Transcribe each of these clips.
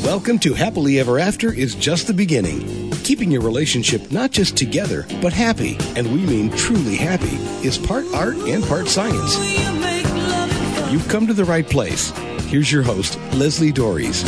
Welcome to Happily Ever After is just the beginning. Keeping your relationship not just together, but happy, and we mean truly happy, is part art and part science. You've come to the right place. Here's your host, Leslie Dories.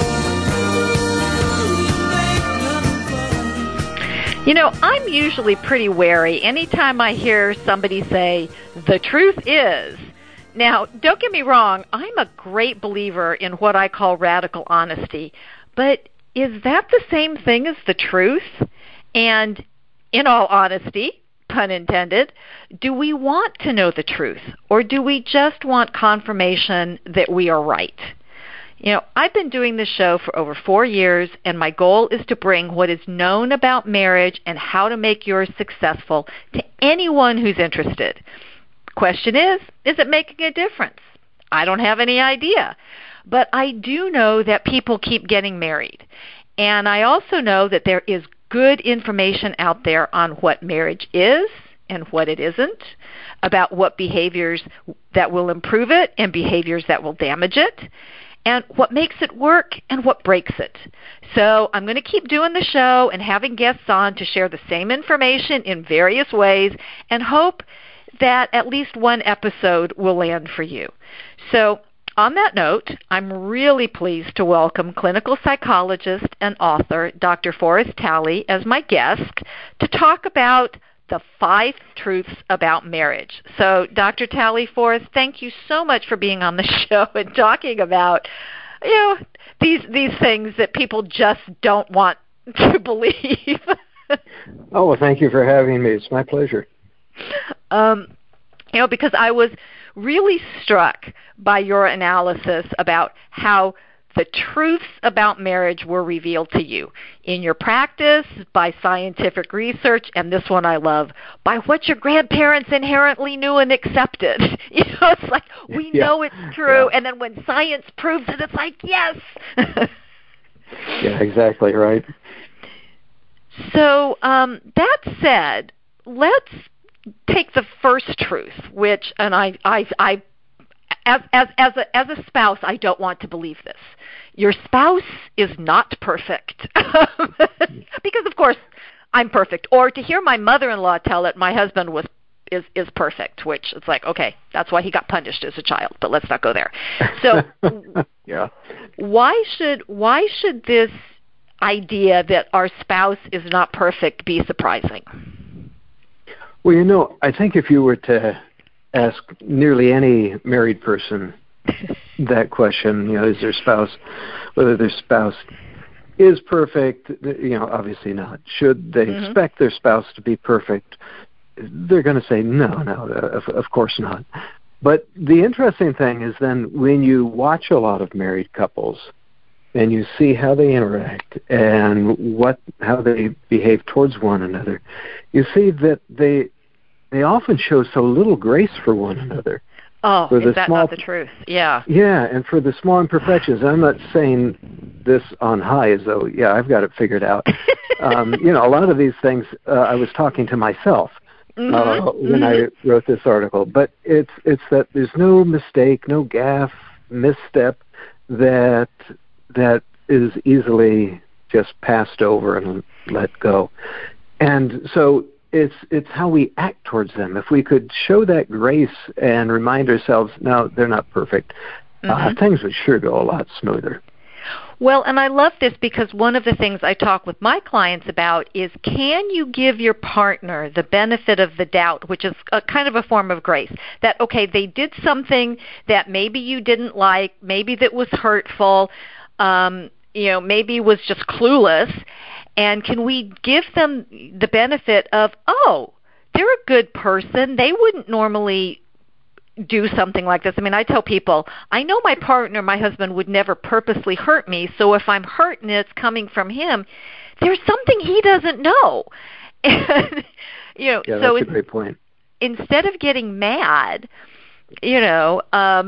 You know, I'm usually pretty wary anytime I hear somebody say, the truth is. Now, don't get me wrong, I'm a great believer in what I call radical honesty, but is that the same thing as the truth? And in all honesty, pun intended, do we want to know the truth, or do we just want confirmation that we are right? You know, I've been doing this show for over 4 years, and my goal is to bring what is known about marriage and how to make yours successful to anyone who's interested. Question is it making a difference? I don't have any idea. But I do know that people keep getting married. And I also know that there is good information out there on what marriage is and what it isn't, about what behaviors that will improve it and behaviors that will damage it, and what makes it work and what breaks it. So I'm going to keep doing the show and having guests on to share the same information in various ways and hope that at least one episode will land for you. So on that note, I'm really pleased to welcome clinical psychologist and author Dr. Forrest Talley as my guest to talk about the 5 truths about marriage. So, Dr. Talley, Forrest, thank you so much for being on the show and talking about, you know, these things that people just don't want to believe. Oh, well, thank you for having me. It's my pleasure. You know, because I was really struck by your analysis about how the truths about marriage were revealed to you in your practice, by scientific research, and this one I love, by what your grandparents inherently knew and accepted. You know, it's like, we know it's true, and then when science proves it, it's like, yes. Yeah, exactly right. So that said, let's take the first truth, which, and I as a spouse, I don't want to believe this. Your spouse is not perfect. Because, of course, I'm perfect. Or to hear my mother-in-law tell it, my husband is perfect, which it's like, okay, that's why he got punished as a child, but let's not go there. So yeah. Why should this idea that our spouse is not perfect be surprising? Well, you know, I think if you were to ask nearly any married person that question, you know, is their spouse, whether their spouse is perfect, you know, obviously not. Should they expect their spouse to be perfect? They're going to say, no, of course not. But the interesting thing is then when you watch a lot of married couples and you see how they interact and how they behave towards one another, you see that they often show so little grace for one another. Oh, is that not the truth? Yeah. Yeah, and for the small imperfections, I'm not saying this on high as though, yeah, I've got it figured out. You know, a lot of these things I was talking to myself when I wrote this article. But it's that there's no mistake, no gaffe, misstep that is easily just passed over and let go. And so it's how we act towards them. If we could show that grace and remind ourselves, no, they're not perfect, things would sure go a lot smoother. Well, and I love this because one of the things I talk with my clients about is, can you give your partner the benefit of the doubt, which is a kind of a form of grace, that, okay, they did something that maybe you didn't like, maybe that was hurtful, you know, maybe was just clueless, and can we give them the benefit of, oh, they're a good person. They wouldn't normally do something like this. I mean, I tell people, I know my partner, my husband, would never purposely hurt me, so if I'm hurt and it's coming from him, there's something he doesn't know. And, you know, yeah, so that's a great point. Instead of getting mad, you know,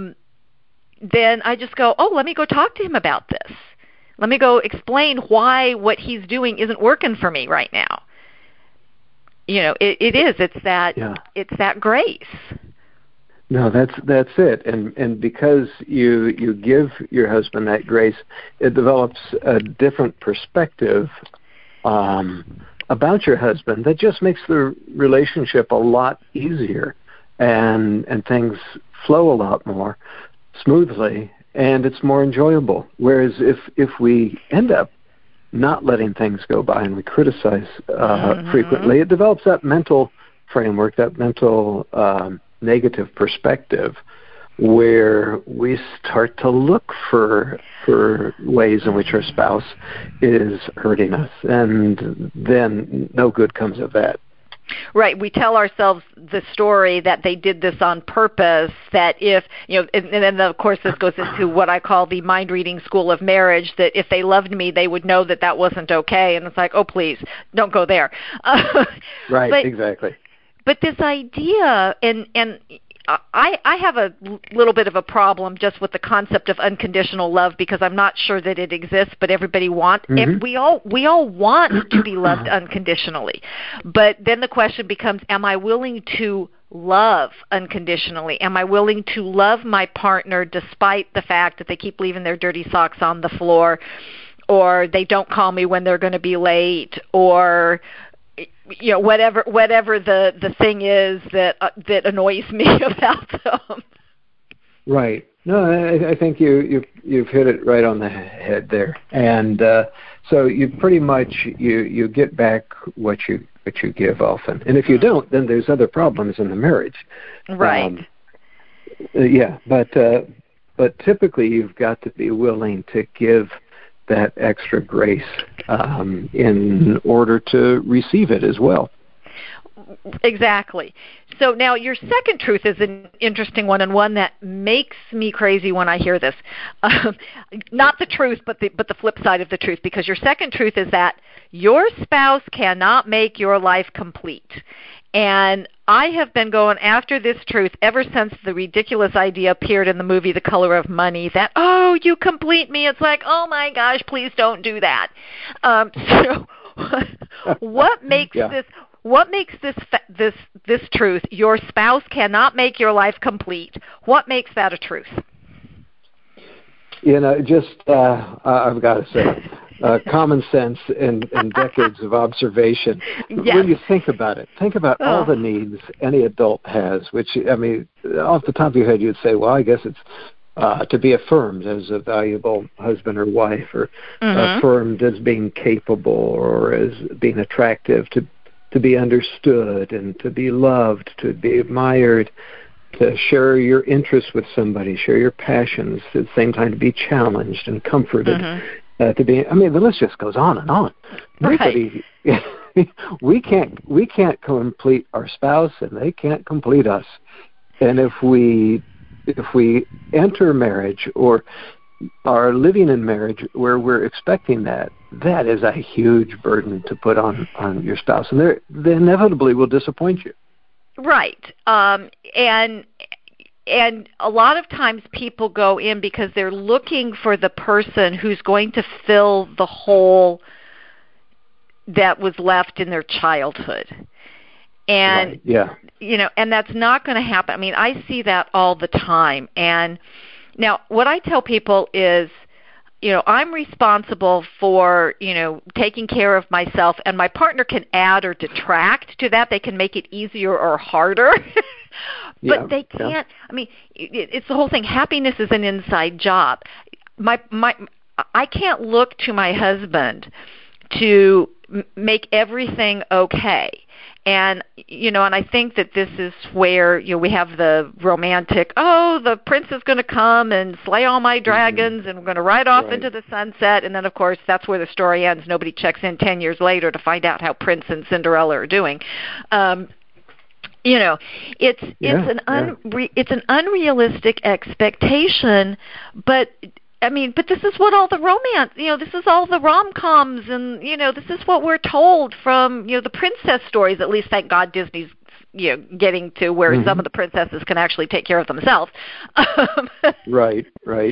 then I just go, oh, let me go talk to him about this. Let me go explain why what he's doing isn't working for me right now. You know, it is. It's that grace. No, that's it. And because you give your husband that grace, it develops a different perspective about your husband that just makes the relationship a lot easier, and things flow a lot more smoothly, and it's more enjoyable. Whereas if we end up not letting things go by and we criticize frequently, it develops that mental framework, that mental negative perspective, where we start to look for ways in which our spouse is hurting us, and then no good comes of that. Right. We tell ourselves the story that they did this on purpose, that if, and then of course this goes into what I call the mind reading school of marriage, that if they loved me, they would know that wasn't okay. And it's like, oh, please, don't go there. Right, exactly. But this idea, and I have a little bit of a problem just with the concept of unconditional love, because I'm not sure that it exists, but everybody wants, we all want to be loved unconditionally. But then the question becomes, am I willing to love unconditionally? Am I willing to love my partner despite the fact that they keep leaving their dirty socks on the floor, or they don't call me when they're going to be late, or whatever the thing is that annoys me about them. Right. No, I think you've hit it right on the head there, and so you pretty much you get back what you give often, and if you don't, then there's other problems in the marriage. Right. But typically you've got to be willing to give that extra grace in order to receive it as well. Exactly. So now your second truth is an interesting one, and one that makes me crazy when I hear this. Not the truth, but the flip side of the truth, because your second truth is that your spouse cannot make your life complete. And I have been going after this truth ever since the ridiculous idea appeared in the movie The Color of Money that, oh, you complete me. It's like, oh my gosh, please don't do that. So what makes this truth, your spouse cannot make your life complete, what makes that a truth? I've got to say, common sense and decades of observation. Yes. When you think about it, think about all the needs any adult has, which, I mean, off the top of your head, you'd say, well, I guess it's to be affirmed as a valuable husband or wife, or affirmed as being capable, or as being attractive, to be understood and to be loved, to be admired, to share your interests with somebody, share your passions, at the same time to be challenged and comforted. To be, I mean, the list just goes on and on. Right. We can't complete our spouse, and they can't complete us. And if we enter marriage or are living in marriage where we're expecting that is a huge burden to put on your spouse, and they inevitably will disappoint you. Right. And a lot of times people go in because they're looking for the person who's going to fill the hole that was left in their childhood. And, right. Yeah. And that's not going to happen. I mean, I see that all the time. And now what I tell people is, I'm responsible for, taking care of myself, and my partner can add or detract to that. They can make it easier or harder. But they can't. Yeah. I mean, it's the whole thing. Happiness is an inside job. I can't look to my husband to make everything okay. And and I think that this is where we have the romantic, the prince is going to come and slay all my dragons, and we're going to ride off into the sunset, and then of course that's where the story ends. Nobody checks in 10 years later to find out how Prince and Cinderella are doing. It's an unrealistic expectation, but this is what all the romance, this is all the rom-coms, and this is what we're told from the princess stories. At least, thank God, Disney's getting to where some of the princesses can actually take care of themselves. Right.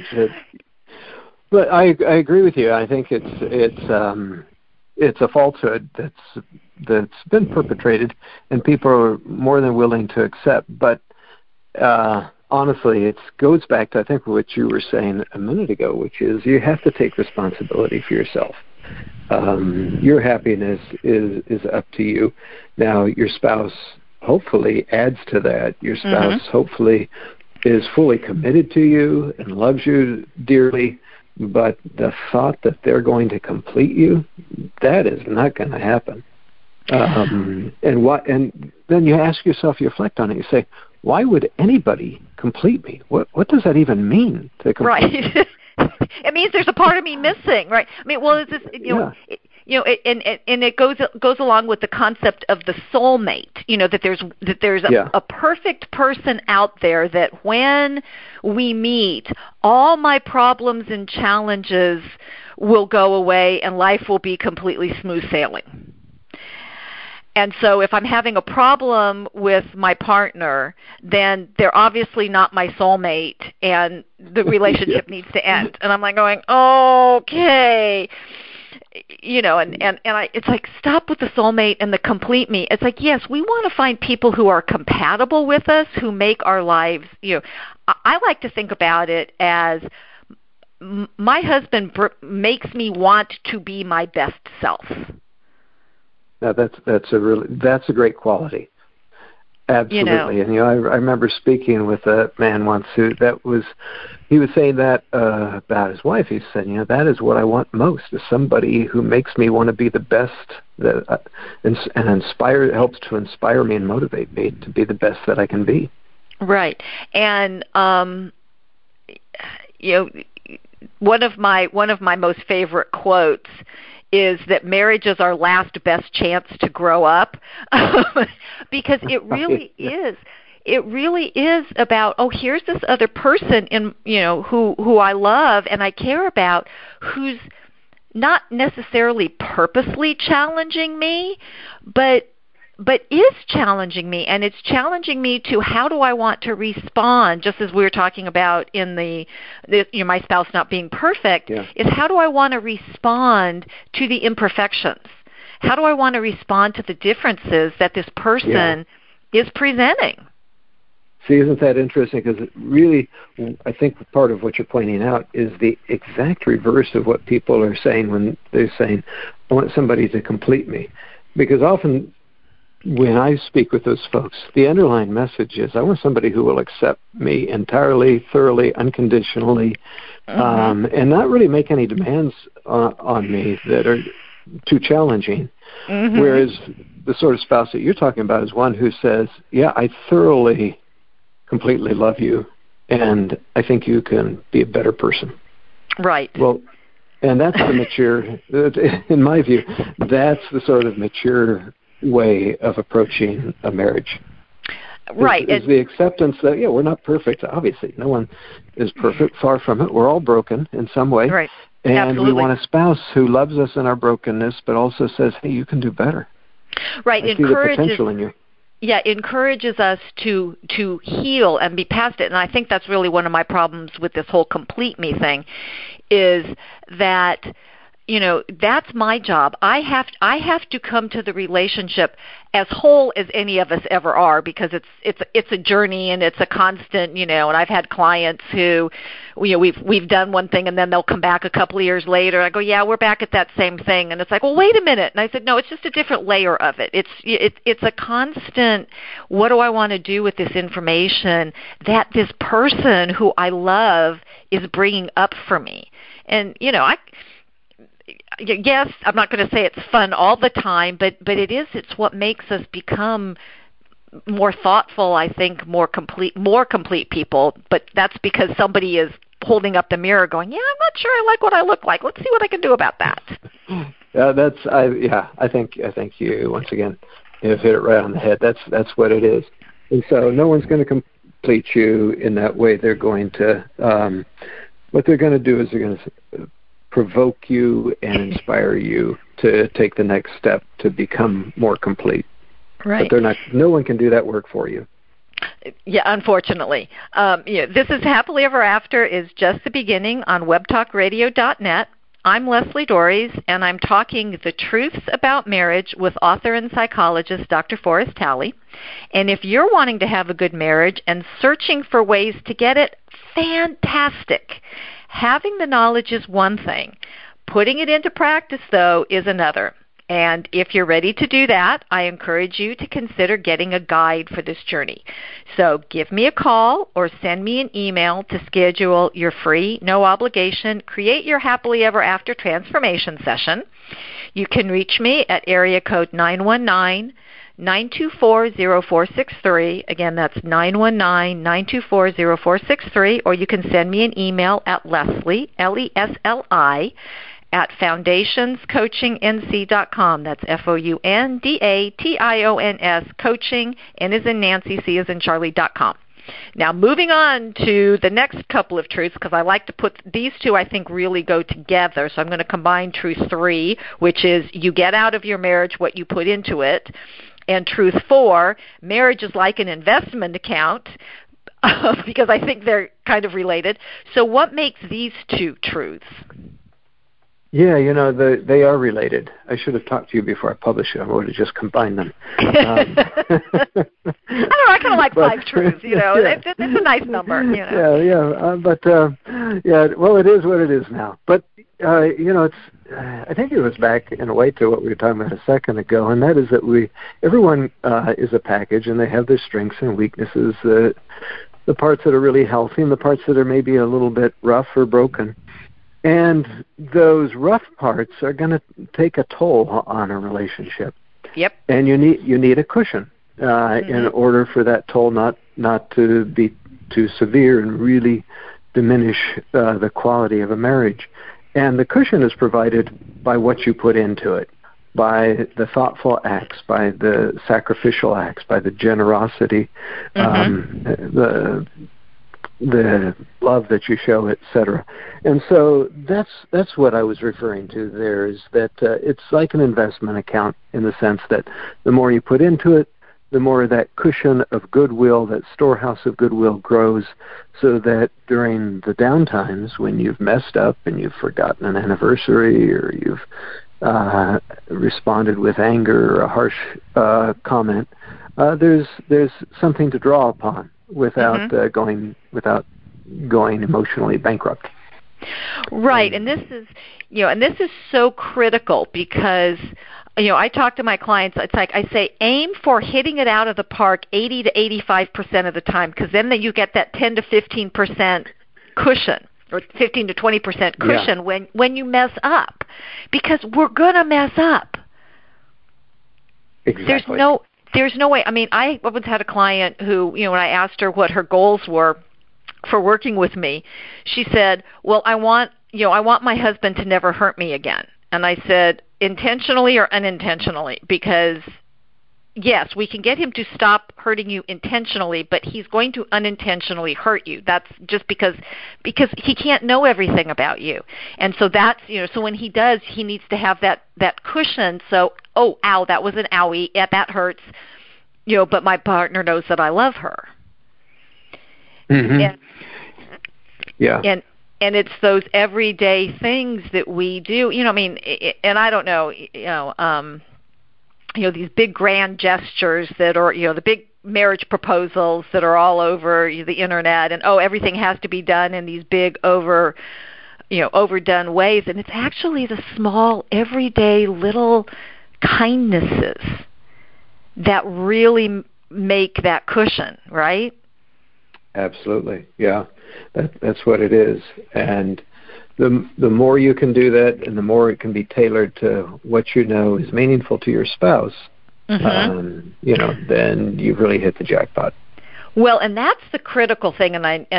But I agree with you. I think it's a falsehood that's been perpetrated, and people are more than willing to accept. But honestly, it goes back to, I think, what you were saying a minute ago, which is you have to take responsibility for yourself. Your happiness is up to you. Now, your spouse hopefully adds to that. Your spouse hopefully is fully committed to you and loves you dearly, but the thought that they're going to complete you, that is not going to happen. And then you ask yourself, you reflect on it, you say, why would anybody complete me? What does that even mean to complete me? Right. It means there's a part of me missing, right? I mean, well, it's just, and it goes along with the concept of the soulmate. That there's a perfect person out there that when we meet, all my problems and challenges will go away and life will be completely smooth sailing. And so if I'm having a problem with my partner, then they're obviously not my soulmate, and the relationship needs to end. And I'm like going, okay. It's like, stop with the soulmate and the complete me. It's like, yes, we want to find people who are compatible with us, who make our lives, I like to think about it as my husband makes me want to be my best self. Now that's a great quality. Absolutely. And I remember speaking with a man once he was saying that about his wife. He said, that is what I want most, is somebody who makes me want to be the best, and helps to inspire me and motivate me to be the best that I can be. Right. And one of my most favorite quotes is that marriage is our last best chance to grow up, because it really is. It really is about, here's this other person who I love and I care about, who's not necessarily purposely challenging me, but is challenging me, and it's challenging me to how do I want to respond, just as we were talking about in the my spouse not being perfect, is how do I want to respond to the imperfections? How do I want to respond to the differences that this person is presenting? See, isn't that interesting? Because really, I think part of what you're pointing out is the exact reverse of what people are saying when they're saying, I want somebody to complete me. Because often, when I speak with those folks, the underlying message is, I want somebody who will accept me entirely, thoroughly, unconditionally, and not really make any demands on me that are too challenging. Whereas the sort of spouse that you're talking about is one who says, I thoroughly, completely love you, and I think you can be a better person. Right. Well, and that's the mature, in my view, that's the sort of mature way of approaching a marriage. Right. Is the acceptance that, we're not perfect, obviously. No one is perfect, far from it. We're all broken in some way. Right. And Absolutely. we want a spouse who loves us in our brokenness, but also says, hey, you can do better. Right. I see the potential in you. Yeah, encourages us to heal and be past it. And I think that's really one of my problems with this whole complete me thing, is that that's my job. I have to come to the relationship as whole as any of us ever are, because it's a journey and it's a constant, and I've had clients who, we've done one thing and then they'll come back a couple of years later. I go, we're back at that same thing. And it's like, well, wait a minute. And I said, no, it's just a different layer of it. It's a constant, what do I want to do with this information that this person who I love is bringing up for me? And, yes, I'm not going to say it's fun all the time, but it's what makes us become more thoughtful, I think, more complete people. But that's because somebody is holding up the mirror going, I'm not sure I like what I look like. Let's see what I can do about that. I think you, once again, hit it right on the head. That's what it is. And so no one's going to complete you in that way. They're going to, what they're going to do is they're going to provoke you and inspire you to take the next step to become more complete. Right. But no one can do that work for you. Yeah, unfortunately. This is Happily Ever After is just the beginning on webtalkradio.net. I'm Leslie Dories, and I'm talking the truths about marriage with author and psychologist Dr. Forrest Talley. And if you're wanting to have a good marriage and searching for ways to get it, fantastic. Having the knowledge is one thing. Putting it into practice, though, is another. And if you're ready to do that, I encourage you to consider getting a guide for this journey. So give me a call or send me an email to schedule your free, no obligation, Create Your Happily Ever After transformation session. You can reach me at area code 919-924-0463. Again, that's 919-924-0463. Or you can send me an email at Leslie, Lesli, at foundationscoachingnc.com. That's FOUNDATIONS, coaching, N as in Nancy, C as in Charlie.com. Now, moving on to the next couple of truths, because I like to put these two, I think, really go together. So I'm going to combine truth 3, which is you get out of your marriage what you put into it, and truth 4, marriage is like an investment account, because I think they're kind of related. So what makes these two truths? Yeah, they are related. I should have talked to you before I published it. I would have just combined them. I don't know. I kind of like 5 truths. Yeah. It's a nice number. Well, it is what it is now. But it's. I think it was back in a way to what we were talking about a second ago, and that is that everyone is a package, and they have their strengths and weaknesses. The parts that are really healthy, and the parts that are maybe a little bit rough or broken. And those rough parts are going to take a toll on a relationship. Yep. And you need a cushion in order for that toll not to be too severe and really diminish the quality of a marriage. And the cushion is provided by what you put into it, by the thoughtful acts, by the sacrificial acts, by the generosity, the love that you show, etc. And so that's what I was referring to there, is that it's like an investment account in the sense that the more you put into it, the more that cushion of goodwill, that storehouse of goodwill grows, so that during the downtimes when you've messed up and you've forgotten an anniversary, or you've responded with anger or a harsh comment, there's something to draw upon without going emotionally bankrupt. Right, and this is so critical because I talk to my clients. It's like I say, aim for hitting it out of the park 80 to 85% of the time, because then you get that 10 to 15% cushion, or 15 to 20% cushion when you mess up, because we're gonna mess up. Exactly. There's no way. I mean, I once had a client who, when I asked her what her goals were for working with me, she said, "Well, I want my husband to never hurt me again." And I said, "Intentionally or unintentionally?" Because yes, we can get him to stop hurting you intentionally, but he's going to unintentionally hurt you. That's just because he can't know everything about you. And so that's, so when he does, he needs to have that cushion. So, oh, ow, that was an owie. Yeah, that hurts. But my partner knows that I love her. Mm-hmm. And it's those everyday things that we do. And I don't know, these big grand gestures that are, the big marriage proposals that are all over the internet, and everything has to be done in these big overdone ways, and it's actually the small everyday little kindnesses that really make that cushion, right? Absolutely. Yeah. That's what it is. And the more you can do that, and the more it can be tailored to what is meaningful to your spouse, then you've really hit the jackpot. Well, and that's the critical thing,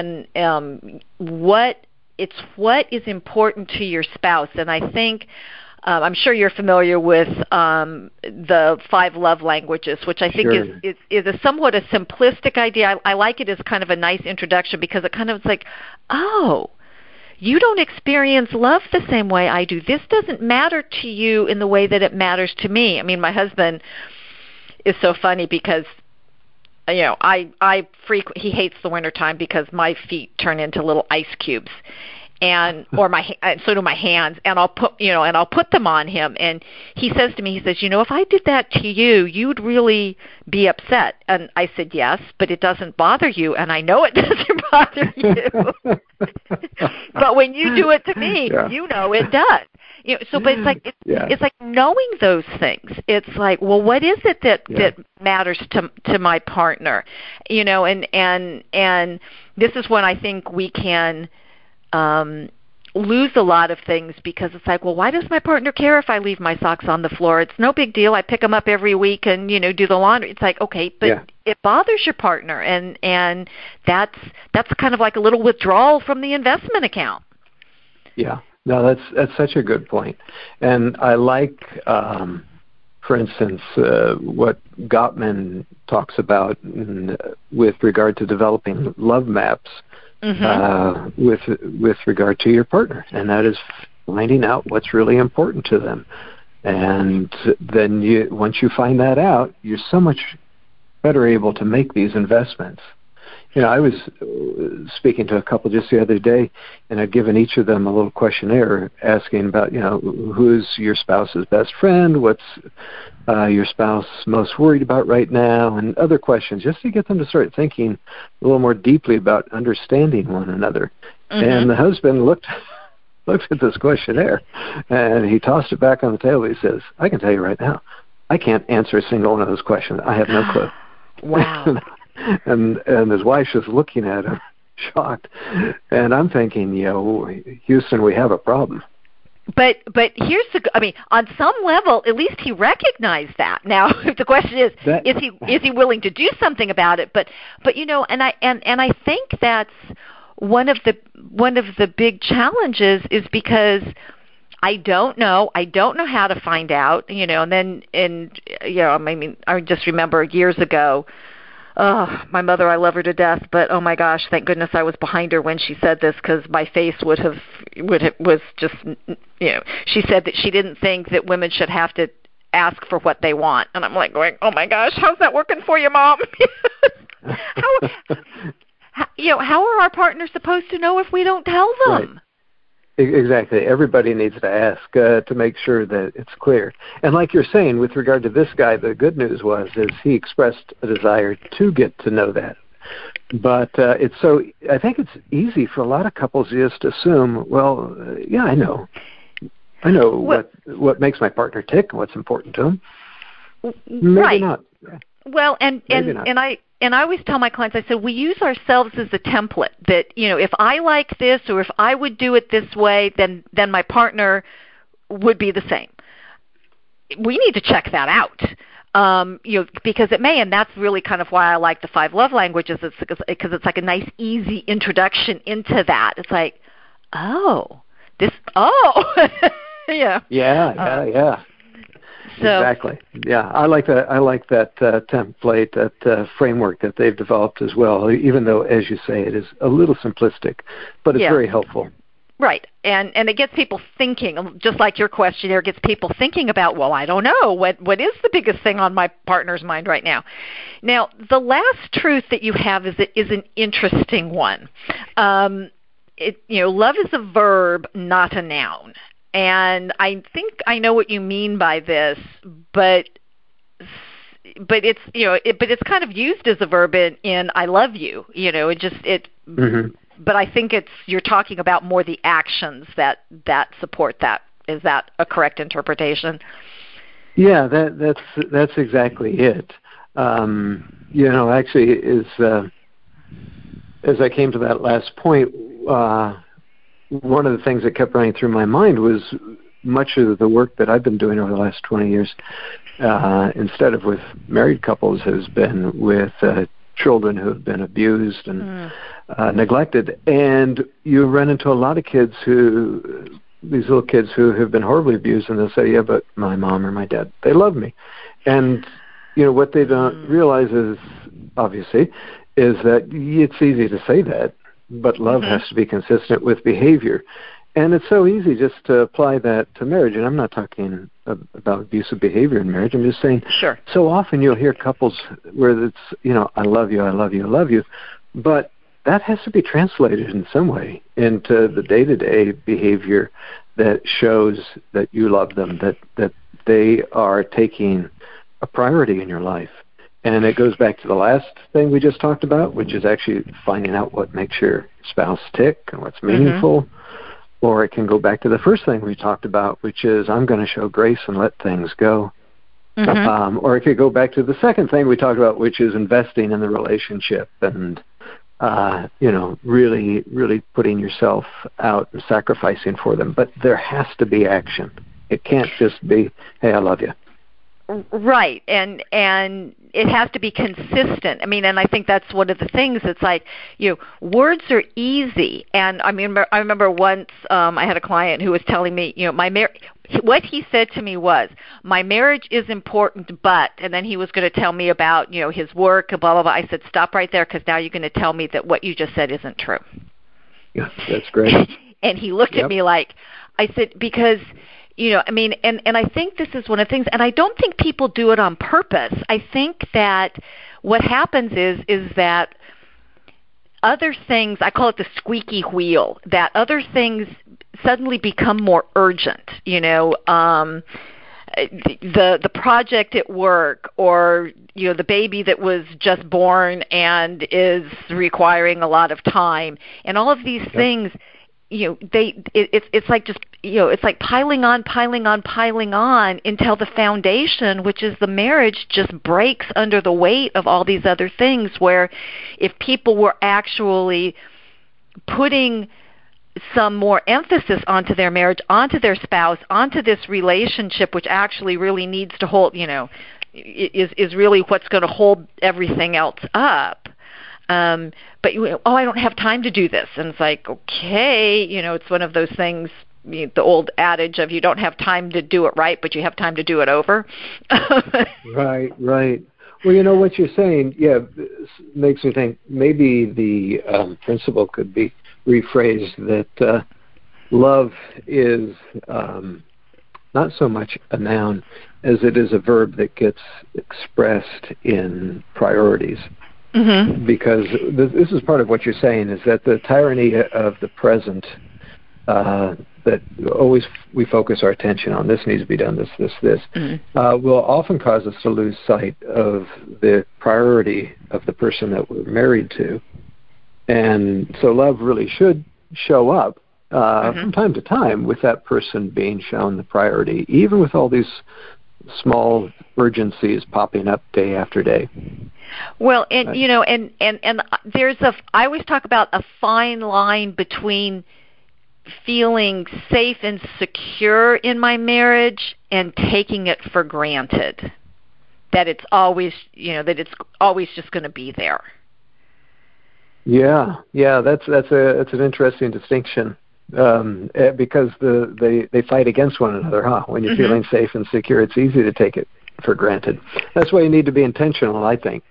what is important to your spouse. And I think I'm sure you're familiar with the 5 love languages, which I think is a somewhat a simplistic idea. I like it as kind of a nice introduction, because it kind of is like, oh, you don't experience love the same way I do. This doesn't matter to you in the way that it matters to me. I mean, my husband is so funny because, he hates the wintertime because my feet turn into little ice cubes. or so do my hands, and I'll put them on him. And he says to me, if I did that to you, you'd really be upset. And I said, yes, but it doesn't bother you, and I know it doesn't bother you. But when you do it to me, it does. But it's like knowing those things. It's like, well, what is it that matters to my partner? And this is when I think we can lose a lot of things, because it's like, well, why does my partner care if I leave my socks on the floor? It's no big deal. I pick them up every week and do the laundry. It's like, okay, but it bothers your partner, and that's kind of like a little withdrawal from the investment account. Yeah. No, that's such a good point. And I like, for instance, what Gottman talks about with regard to developing love maps with regard to your partner, and that is finding out what's really important to them. And then once you find that out, you're so much better able to make these investments. I was speaking to a couple just the other day, and I'd given each of them a little questionnaire asking about, who's your spouse's best friend, what's your spouse most worried about right now, and other questions, just to get them to start thinking a little more deeply about understanding one another. And the husband looked at this questionnaire, and he tossed it back on the table. He says, I can tell you right now, I can't answer a single one of those questions. I have no clue. Wow. And his wife is looking at him, shocked. And I'm thinking, Houston, we have a problem. But here's on some level, at least he recognized that. Now, the question is he willing to do something about it? But and I think that's one of the big challenges, is because I don't know how to find out. I just remember years ago. Oh, my mother, I love her to death, but oh my gosh, thank goodness I was behind her when she said this, because my face was just, she said that she didn't think that women should have to ask for what they want. And I'm like going, oh my gosh, how's that working for you, Mom? How are our partners supposed to know if we don't tell them? Right. Exactly. Everybody needs to ask to make sure that it's clear. And like you're saying, with regard to this guy, the good news is he expressed a desire to get to know that. But I think it's easy for a lot of couples to just assume, well, I know what makes my partner tick and what's important to him. Maybe not. Well, and I always tell my clients, I said, we use ourselves as a template that, if I like this, or if I would do it this way, then my partner would be the same. We need to check that out, because it may, and that's really kind of why I like the 5 love languages, because it's like a nice, easy introduction into that. It's like, yeah. Yeah. So, exactly. Yeah, I like that. I like that template, that framework that they've developed as well. Even though, as you say, it is a little simplistic, but it's very helpful. Right, and it gets people thinking. Just like your questionnaire gets people thinking about. Well, I don't know what is the biggest thing on my partner's mind right now. Now, the last truth that you have is an interesting one. Love is a verb, not a noun. And I think I know what you mean by this, but it's but it's kind of used as a verb in I love you. But I think you're talking about more the actions that support that. Is that a correct interpretation? Yeah, that's exactly it. Actually, as I came to that last point. One of the things that kept running through my mind was much of the work that I've been doing over the last 20 years, instead of with married couples, has been with children who have been abused and neglected. And you run into a lot of these little kids who have been horribly abused, and they'll say, yeah, but my mom or my dad, they love me. And, what they don't realize is, obviously, is that it's easy to say that, but love has to be consistent with behavior. And it's so easy just to apply that to marriage. And I'm not talking about abusive behavior in marriage. I'm just saying, so often you'll hear couples where it's, I love you, I love you, I love you. But that has to be translated in some way into the day-to-day behavior that shows that you love them, that they are taking a priority in your life. And it goes back to the last thing we just talked about, which is actually finding out what makes your spouse tick and what's meaningful. Or it can go back to the first thing we talked about, which is I'm going to show grace and let things go. Or it could go back to the second thing we talked about, which is investing in the relationship and, really, really putting yourself out and sacrificing for them. But there has to be action. It can't just be, hey, I love you. Right, and it has to be consistent. I mean, and I think that's one of the things. It's like, words are easy. And I remember once I had a client who was telling me, what he said to me was, my marriage is important, but, and then he was going to tell me about, his work, blah, blah, blah. I said, stop right there, because now you're going to tell me that what you just said isn't true. Yeah, that's great. And he looked at me like, I said, because... and I think this is one of the things, and I don't think people do it on purpose. I think that what happens is that other things, I call it the squeaky wheel, that other things suddenly become more urgent, the project at work, or the baby that was just born and is requiring a lot of time, and all of these things. It's like just it's like piling on until the foundation, which is the marriage, just breaks under the weight of all these other things. Where if people were actually putting some more emphasis onto their marriage, onto their spouse, onto this relationship, which actually really needs to hold, is really what's going to hold everything else up. But I don't have time to do this. And it's like, okay, it's one of those things, the old adage of you don't have time to do it right, but you have time to do it over. Right. Well, what you're saying, makes me think maybe the principle could be rephrased that love is not so much a noun as it is a verb that gets expressed in priorities. Because this is part of what you're saying, is that the tyranny of the present, that always we focus our attention on, this needs to be done, this, will often cause us to lose sight of the priority of the person that we're married to. And so love really should show up from time to time with that person being shown the priority, even with all these small urgencies popping up day after day. Well, and and there's I always talk about a fine line between feeling safe and secure in my marriage and taking it for granted that it's always just going to be there. Yeah, that's an interesting distinction. Because they fight against one another, huh? When you're feeling safe and secure, it's easy to take it for granted. That's why you need to be intentional, I think.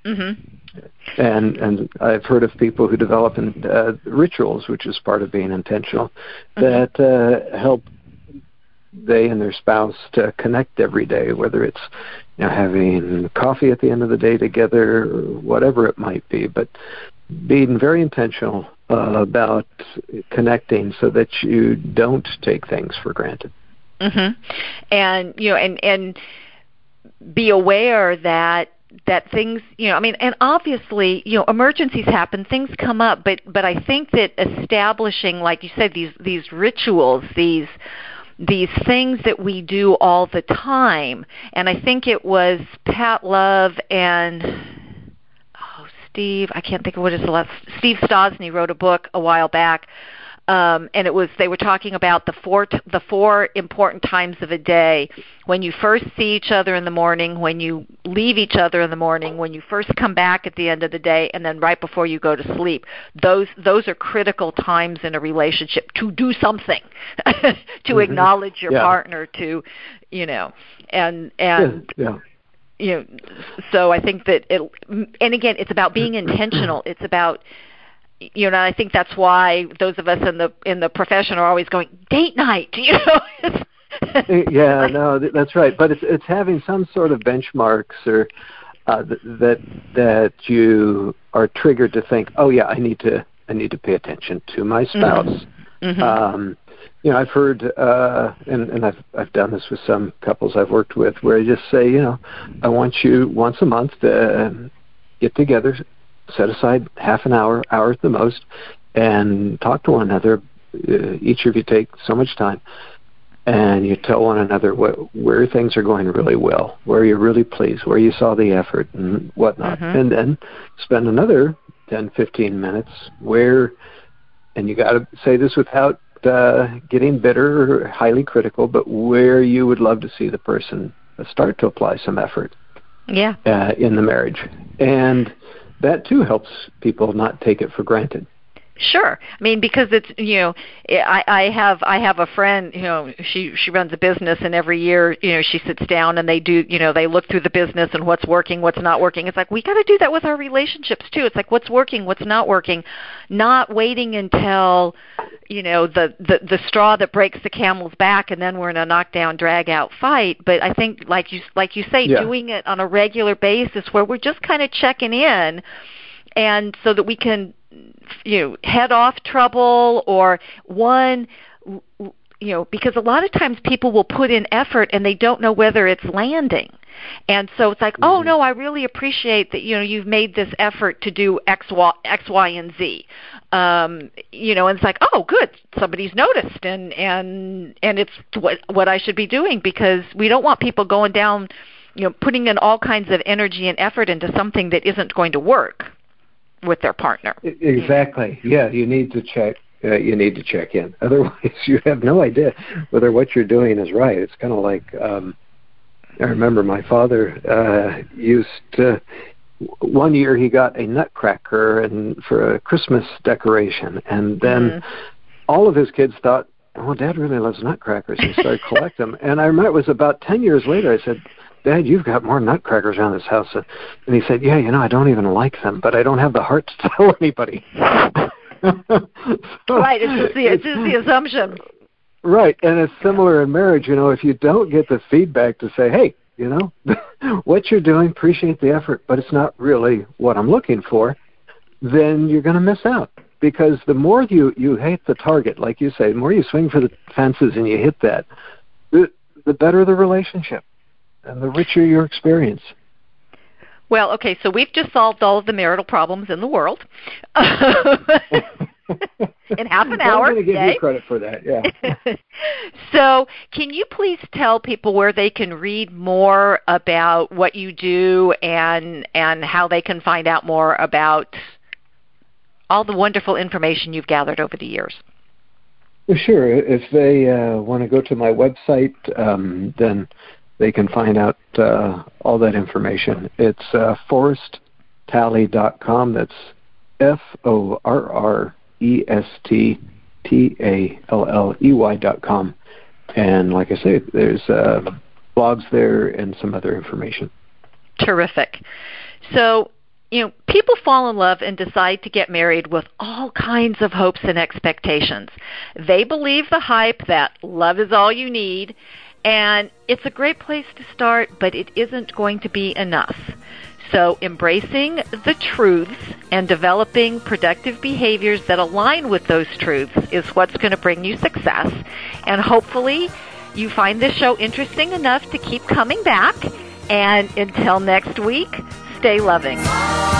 And I've heard of people who develop rituals, which is part of being intentional, that help they and their spouse to connect every day, whether it's having coffee at the end of the day together or whatever it might be, but being very intentional about connecting so that you don't take things for granted. And and be aware that things, and obviously, emergencies happen, things come up, but I think that establishing, like you said, these rituals, these things that we do all the time, and I think it was Pat Love and Steve Stosny wrote a book a while back, and they were talking about the four important times of a day: when you first see each other in the morning, when you leave each other in the morning, when you first come back at the end of the day, and then right before you go to sleep. Those are critical times in a relationship to do something, to acknowledge your partner, to so I think that and again, it's about being intentional. It's about, and I think that's why those of us in the profession are always going, date night, Yeah, no, that's right. But it's having some sort of benchmarks or that you are triggered to think, oh yeah, I need to pay attention to my spouse. Mm-hmm. I've heard, and I've done this with some couples I've worked with, where I just say, I want you once a month to get together, set aside half an hour at the most, and talk to one another. Each of you take so much time, and you tell one another where things are going really well, where you're really pleased, where you saw the effort and whatnot, mm-hmm. and then spend another 10, 15 minutes and you got to say this without getting bitter or highly critical, but where you would love to see the person start to apply some effort in the marriage. And that, too, helps people not take it for granted. Sure. I mean, because it's, I have a friend, she runs a business, and every year, she sits down and they do, they look through the business and what's working, what's not working. It's like, we got to do that with our relationships too. It's like, what's working, what's not working, not waiting until, the straw that breaks the camel's back, and then we're in a knockdown, drag out fight. But I think, like you say, doing it on a regular basis where we're just kind of checking in, and so that we can, head off trouble, or because a lot of times people will put in effort and they don't know whether it's landing. And so it's like, oh no, I really appreciate that, you've made this effort to do X, Y, and Z. And it's like, oh good, somebody's noticed, and it's what I should be doing, because we don't want people going down, putting in all kinds of energy and effort into something that isn't going to work with their partner. Exactly. Yeah, you need to check. You need to check in. Otherwise, you have no idea whether what you're doing is right. It's kind of like I remember my father used to. One year he got a nutcracker for a Christmas decoration, and then all of his kids thought, "Oh, Dad really loves nutcrackers," and started collecting them. And I remember it was about 10 years later. I said, "Dad, you've got more nutcrackers around this house." And he said, "Yeah, I don't even like them, but I don't have the heart to tell anybody." Right, it's just the assumption. Right, and it's similar in marriage. If you don't get the feedback to say, "Hey, what you're doing, appreciate the effort, but it's not really what I'm looking for," then you're going to miss out. Because the more you hit the target, like you say, the more you swing for the fences and you hit that, the better the relationship and the richer your experience. Well, okay, so we've just solved all of the marital problems in the world in half an hour. I'm going to give you credit for that, yeah. So can you please tell people where they can read more about what you do and how they can find out more about all the wonderful information you've gathered over the years? Well, sure. If they want to go to my website, then they can find out all that information. It's forresttalley.com. That's FORRESTTALLEY.com. And like I say, there's blogs there and some other information. Terrific. So, people fall in love and decide to get married with all kinds of hopes and expectations. They believe the hype that love is all you need, and it's a great place to start, but it isn't going to be enough. So embracing the truths and developing productive behaviors that align with those truths is what's going to bring you success. And hopefully you find this show interesting enough to keep coming back. And until next week, stay loving.